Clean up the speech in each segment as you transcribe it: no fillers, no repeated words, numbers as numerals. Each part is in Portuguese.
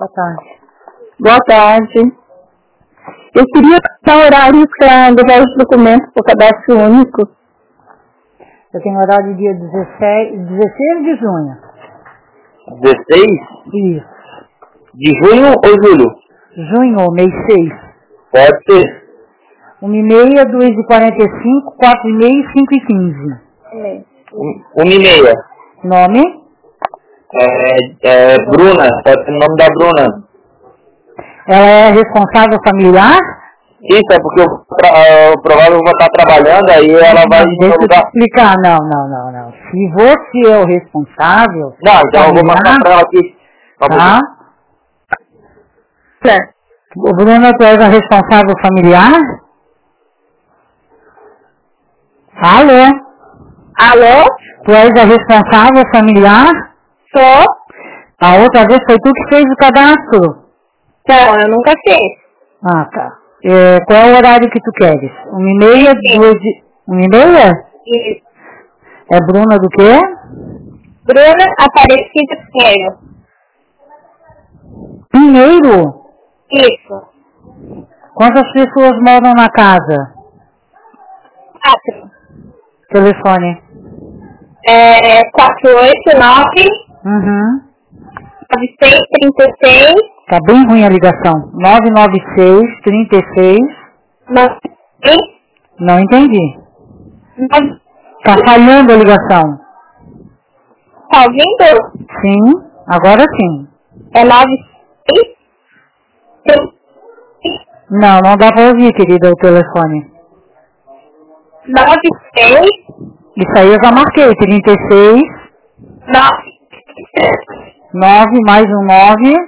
Boa tarde. Boa tarde. Eu queria dar horário para levar os documentos para o cadastro único. Eu tenho horário dia 16 de junho. 16? Isso. De junho ou julho? Junho, mês 6. Pode ser. 1h30, 2h45, 4h30 e 5h15. 1h30. Nome? Bruna, pode ser o nome da Bruna. Ela é responsável familiar? Isso, é porque o provável vai estar trabalhando, aí ela vai... Deixa eu te explicar. Não. Se você é o responsável... Não, então eu vou passar para ela aqui. Tá? Bruna, tu és a responsável familiar? Alô? Alô? Tu és a responsável familiar? Sou? A outra vez foi tu que fez o cadastro? Não, eu nunca fiz. Ah, tá. Qual é o horário que tu queres? 1h30, 1h30? Isso. É Bruna do quê? Bruna Aparecida Pinheiro. Pinheiro? Isso. Quantas pessoas moram na casa? 4. Telefone. 489 9636 Tá bem ruim a ligação. 996 36. Não entendi. Tá falhando a ligação. Tá ouvindo? Sim, agora sim. É 96? Não dá pra ouvir, querida, o telefone. 96? Isso aí eu já marquei. 36. 9 mais um 9.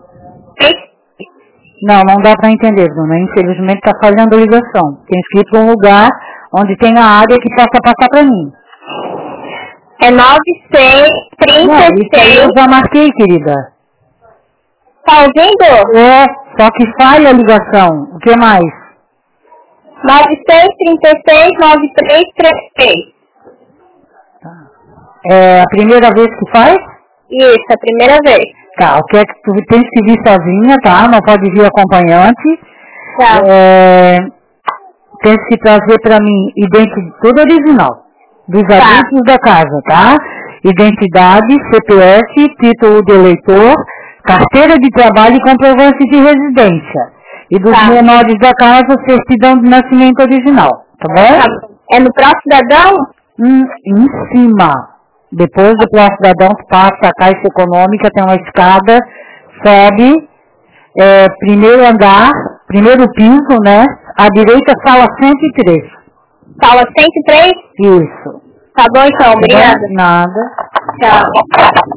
Não dá pra entender, Bruna. Infelizmente tá falhando a ligação. Tem que ir pra um lugar onde tem a área que possa passar pra mim. É 9636. Não, isso aí eu já marquei, querida. Tá ouvindo? Só que falha a ligação. O que mais? 9636 9333. É a primeira vez que faz? Isso, a primeira vez. Tá, o que é que tu tens que vir sozinha, tá? Não pode vir acompanhante. Tá. Tens que trazer pra mim tudo original. Dos adultos da casa, tá? Identidade, CPF, título de eleitor, carteira de trabalho e comprovante de residência. E dos menores da casa, certidão de nascimento original, tá bom? Tá. É no próximo cidadão? Em cima. Depois do Plano Cidadão, tu passa a Caixa Econômica, tem uma escada, sobe, primeiro andar, primeiro piso, né? À direita, sala 103. Sala 103? Isso. Tá bom então, obrigada. Nada. Tchau.